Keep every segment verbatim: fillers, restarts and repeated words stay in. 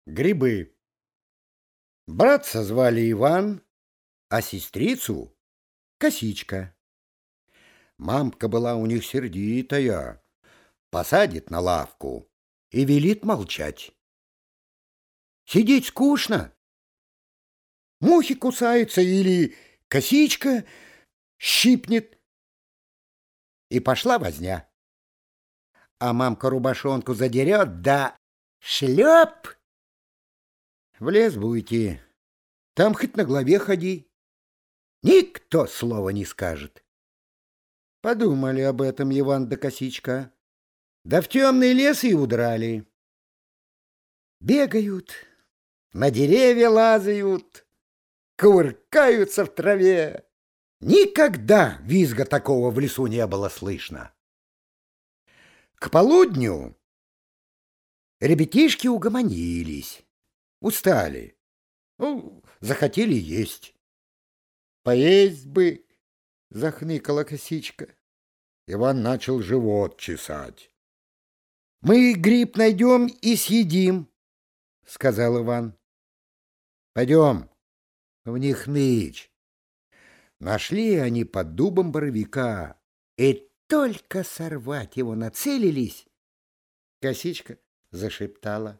Грибы. Братца звали Иван, а сестрицу — Косичка. Мамка была у них сердитая, посадит на лавку и велит молчать. Сидеть скучно. Мухи кусаются или косичка щипнет. И пошла возня. А мамка рубашонку задерет, да шлеп! В лес будете, там хоть на голове ходи. Никто слова не скажет. Подумали об этом Иван да Косичка, да в темный лес и удрали. Бегают, на деревья лазают, кувыркаются в траве. Никогда визга такого в лесу не было слышно. К полудню ребятишки угомонились, устали, ну, захотели есть. Поесть бы, захныкала Косичка. Иван начал живот чесать. Мы гриб найдем и съедим, сказал Иван. Пойдем, в них ныть. Нашли они под дубом боровика, и только сорвать его нацелились. Косичка зашептала: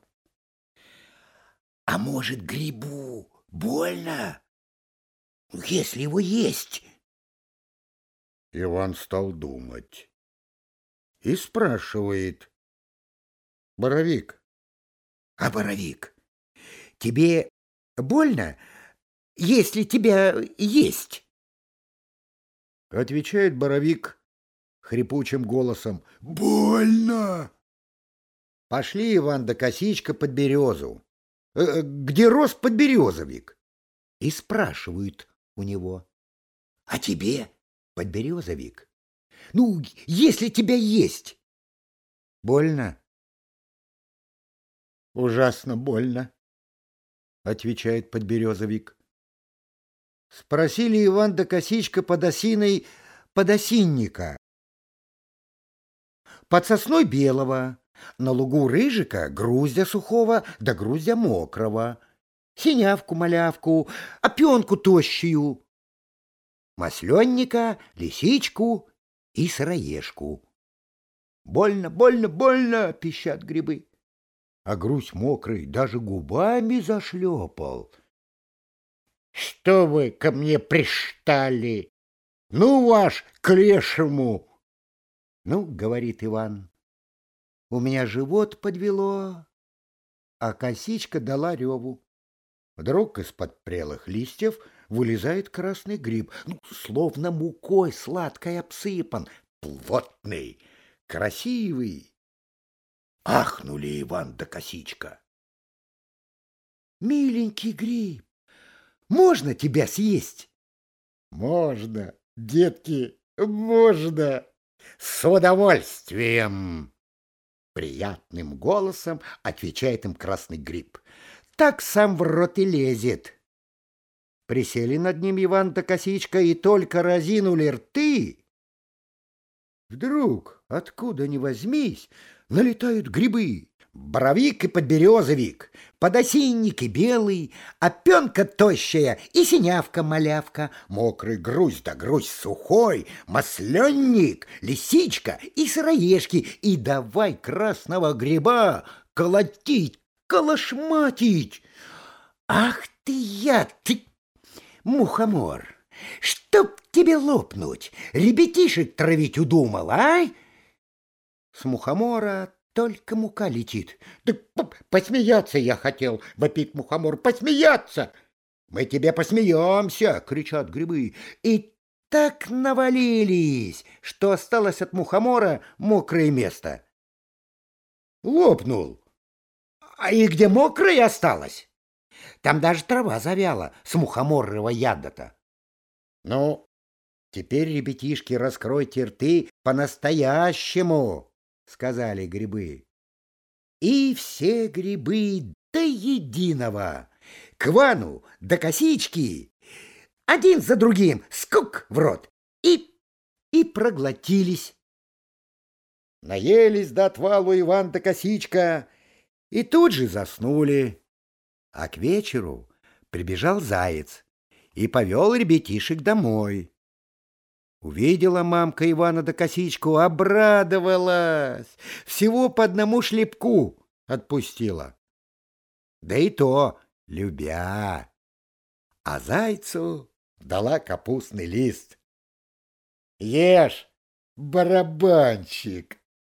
а может, грибу больно, если его есть? Иван стал думать и спрашивает: боровик, а боровик, тебе больно, если тебя есть? Отвечает боровик хрипучим голосом: больно. Пошли Иван да Косичка под березу, где рос подберезовик, и спрашивают у него: а тебе, подберезовик, ну, если тебя есть, больно? Ужасно больно, отвечает подберезовик. Спросили Иван да Косичка под осиной подосинника, под сосной белого, на лугу рыжика груздя сухого да груздя мокрого, синявку-малявку, опенку тощую, масленника, лисичку и сыроежку. Больно, больно, больно, пищат грибы. А груздь мокрый даже губами зашлепал. Что вы ко мне пристали? Ну, ваш к лешему! Ну, говорит Иван, у меня живот подвело, а Косичка дала реву. Вдруг из-под прелых листьев вылезает красный гриб, ну, словно мукой сладкой обсыпан, плотный, красивый. Ахнули Иван да Косичка. Миленький гриб, можно тебя съесть? Можно, детки, можно. С удовольствием. Приятным голосом отвечает им красный гриб. Так сам в рот и лезет. Присели над ним Иван да Косичка и только разинули рты. Вдруг, откуда ни возьмись, налетают грибы. Боровик и подберезовик, подосинник и белый, опенка тощая и синявка-малявка, мокрый груздь да груздь сухой, масленник, лисичка и сыроежки, и давай красного гриба колотить, колошматить. Ах ты я, ты мухомор! Чтоб тебе лопнуть, ребятишек травить удумал, а? С мухомора только мука летит. Да посмеяться я хотел, вопит мухомор, посмеяться. Мы тебе посмеемся, кричат грибы. И так навалились, что осталось от мухомора мокрое место. Лопнул. А и где мокрое осталось? Там даже трава завяла с мухоморного яда-то. Ну, теперь, ребятишки, раскройте рты по-настоящему, сказали грибы. И все грибы до единого, к Ивану до Косички, один за другим, скук в рот, и, и проглотились. Наелись до отвалу Иван да Косичка и тут же заснули. А к вечеру прибежал заяц и повел ребятишек домой. Увидела мамка Ивана да косичку, обрадовалась, всего по одному шлепку отпустила. Да и то любя, а зайцу дала капустный лист. Ешь, барабанщик!